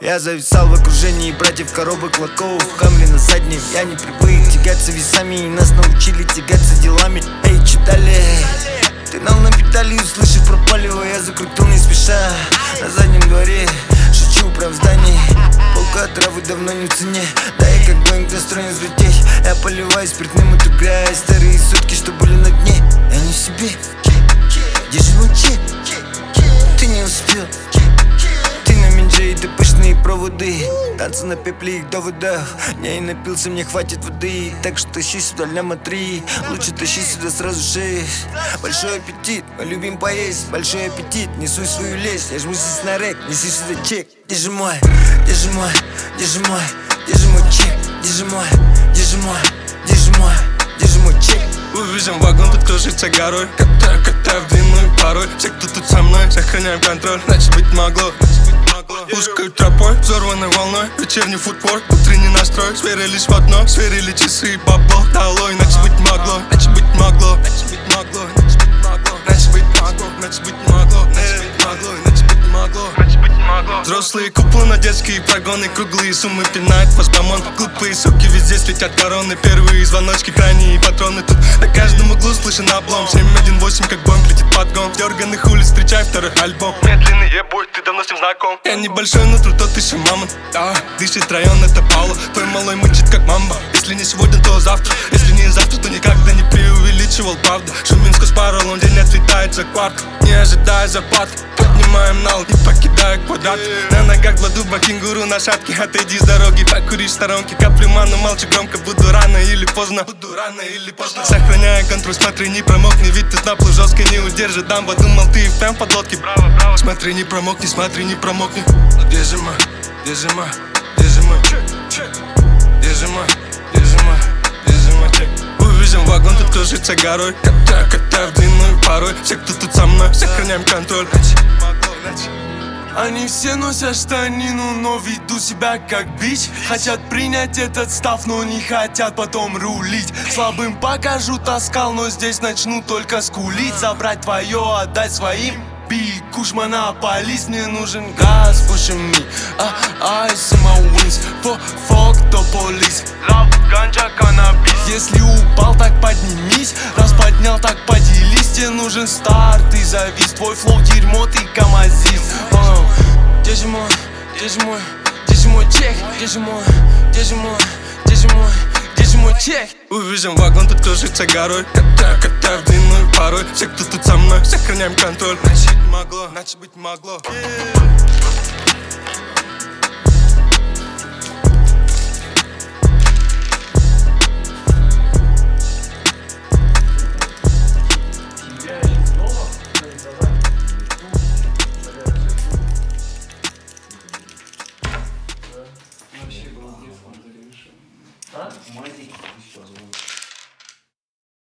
Я зависал в окружении братьев, коробок, лаков, камни на заднем. Я не привык тягаться весами, и нас научили тягаться делами. Эй, че далее? Ты нам на педали, услышав про палево, я закрутил не спеша. На заднем дворе, шучу прям в здании. Полка травы давно не в цене. Да я как Боинг настроен взлететь. Я поливаю спиртным эту грязь. Старые сутки, что были на дне. Я не в себе. Где же мой чек? Ты не успел. Ты на минже и ты пышные проводы. Танцы на пепле их доводов. Я и напился, мне хватит воды. Так что тащи сюда ляма 3. Лучше тащи сюда сразу 6. Большой аппетит, мы любим поесть. Большой аппетит, несу свою лесть. Я жму здесь на рэк, неси сюда чек. Где же мой, где же мой, где же мой, где же мой чек? Где же мой, где же мой, где же мой, где же мой чек? Увидим вагон, тут кружится горой. Катаю в длинную порой. Все, кто тут со мной, сохраняем контроль. Иначе быть могло. Узкой тропой, взорванной волной. Вечерний футбол, утренний настрой. Сверились в одно, сверили часы и бабло. Дало, иначе быть могло. Иначе быть могло. Иначе быть могло. Иначе быть могло. Иначе быть могло. Иначе быть могло. Иначе быть могло. Иначе быть могло. Взрослые куплы на детские прогоны. Круглые суммы пинает ваш помон. Глупые суки везде слетят короны. Первые звоночки, крайние патроны. Тут на каждом углу слышен облом. 718, как бомб летит подгон. Дерганых улиц, встречай второй альбом. Медленный ебой, ты давно с ним знаком. Я небольшой, но тот еще мамонт. Дышит район, это Пауло. Твой малой мычит, как мамба. Если не сегодня, то завтра. Если не завтра, то никогда не преувеличивал, правда. Шуминску спарол, он день отлетает за кварт. Не ожидая зарплат. Поднимаем нал, не покидая квадрат. На ногах два дуба, кенгуру на шапке. Отойди с дороги, покури в сторонке. Каплю ману, молчу громко, буду рано или поздно. Буду рано или поздно. Сохраняя контроль, смотри, не промокни. Ведь тут наплыв жестко не удержит дамба. Думал, ты и впрямь подлодки. Браво, браво. Смотри, не промокни, смотри, не промокни. Где же мой, где же мой, где же мой, где же мой, где же мой, где же мой чек? Увидим вагон, тут кружится горой. Катаю в длинную порой. Все, кто тут со мной, сохраняем контроль. Они все носят штанину, но ведут себя как бич. Хотят принять этот став, но не хотят потом рулить. Слабым покажу таскал, но здесь начну только скулить. Забрать твое, отдать своим. Куш монополист, мне нужен газ, pushing me. I see my wings, fuck the police. Love, ганджа, каннабис. Если упал, так поднимись. Раз поднял, так поделись. Тебе нужен старт и завис. Твой флоу дерьмо, ты камазист. Где же мой, где же мой, где же мой чек? Где же мой, где же мой, где же мой, где же мой чек? Увидим вагон, тут кружится горой. Катаю в длинную порой. Все, кто тут со мной, сохраняем контроль. Иначе быть могло.